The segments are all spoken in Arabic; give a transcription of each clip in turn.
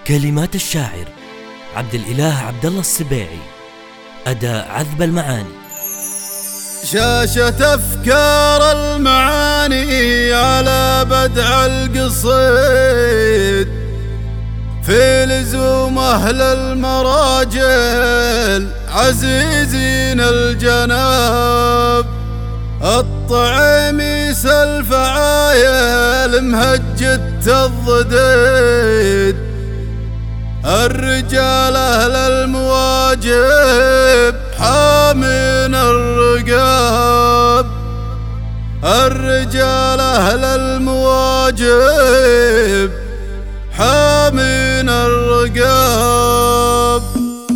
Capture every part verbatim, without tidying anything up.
كلمات الشاعر عبد الإله عبد الله السبيعي، أداء عذب المعاني. شاشة أفكار المعاني على بدع القصيد، في لزوم أهل المراجل عزيزين الجناب، الطعيميس الفعايل مهجة الضديد، الرجال أهل المواجب حامين الرقاب، الرجال أهل المواجب حامين الرقاب.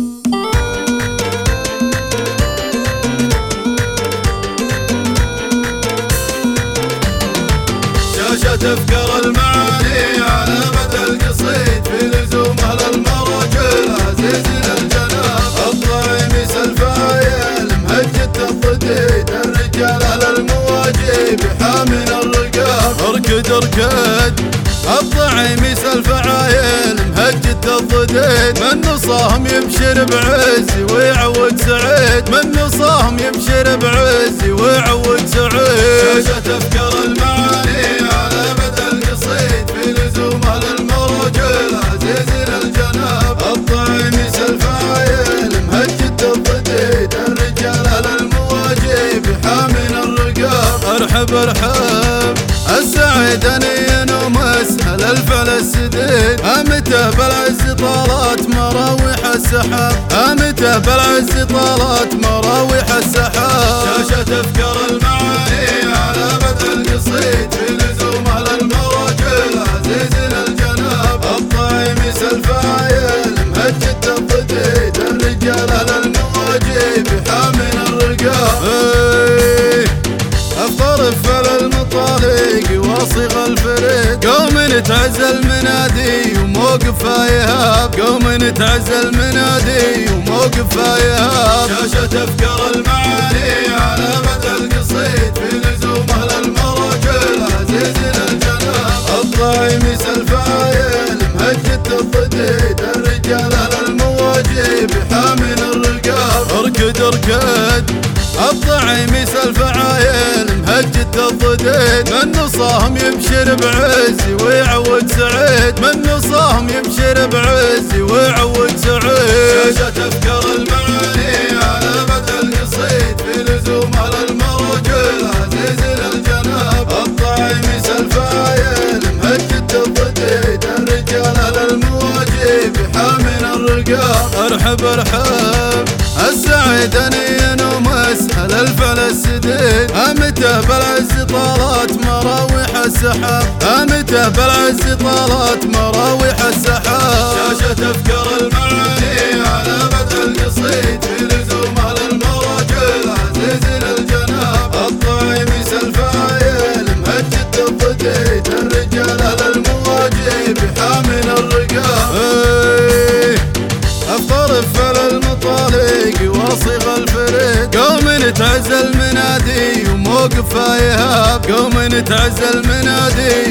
شاشة أفكار المعاني على مدى القصيد، في لزوم أهل المراجل عزيزين الجناب، الطعيميس الفايل مهجة الضديد، الرجال أهل المواجب حامين الرقاب. اركد اركد الطعيميس الفعايل مهجة الضديد، من نصاهم يبشر بعز ويعود سعيد، من نصاهم يبشر بعز ويعود سعيد. شاشة أفكار المعاني على مدى القصيد، في لزوم أهل المراجل عزيزين الجناب، الطعيميس الفايل مهجة الضديد، الرجال أهل المواجب حامين الرقاب. ارحب ارحب السعيد انين ومسهل الفعل السديد، امتى بالعز طالت مراويح السحاب، امتى بالعز طالت مراويح السحاب. شاشة أفكار المعاني على مدى القصيد، في لزوم أهل المراجل عزيزين الجناب، الطعيميس الفايل مهجة الضديد، الرجال أهل المواجب حامين الرقاب. افطر فعل المطالق واصيغ الفريد، قوم نتعزى المنادي وموقف يهاب، قوم نتعزى المنادي وموقف يهاب. شاشة أفكار المعاني على مدى القصيد، في لزوم أهل المراجل عزيزين الجناب، الطعيميس الفايل مهجة الضديد، الرجال أهل المواجب حامين الرقاب. اركد اركد الطعيميس الفعايل مهجة الضديد، من نصاهم يبشر بعز ويعود سعيد، من نصاهم يبشر بعز ويعود سعيد. شاشة أفكار المعاني على مدى القصيد، في لزوم أهل المراجل عزيزين الجناب، الطعيميس الفايل مهجة الضديد، الرجال أهل المواجب حامين الرقاب. ارحب ارحب السعيد انين ومسهل الفعل السديد، امتى بالعز طالت مراويح السحاب، امتى بالعز طالت مراويح السحاب. شاشة أفكار المعاني على مدى القصيد، في لزوم أهل المراجل عزيزين الجناب، الطعيميس الفايل مهجة الضديد، الرجال أهل المواجب حامين الرقاب. افطر فعل المطالق واصيغ الفريد، قوم نتعزى المنادي وموقف يهاب، قوم نتعزى المنادي